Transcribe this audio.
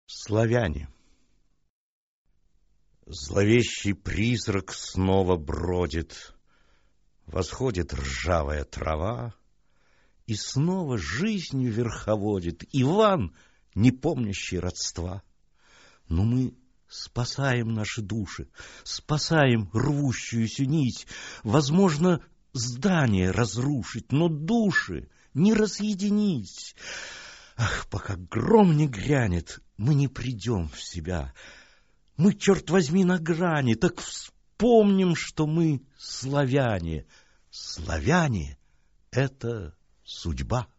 Славяне. Зловещий призрак снова бродит, восходит ржавая трава, и снова жизнью верховодит Иван, не помнящий родства. Но мы спасаем наши души, спасаем рвущуюся нить. Возможно, здание разрушить, но души не разъединить. Ах, пока гром не грянет, мы не придем в себя. Мы, черт возьми, на грани, так вспомним, что мы славяне. Славяне — это судьба.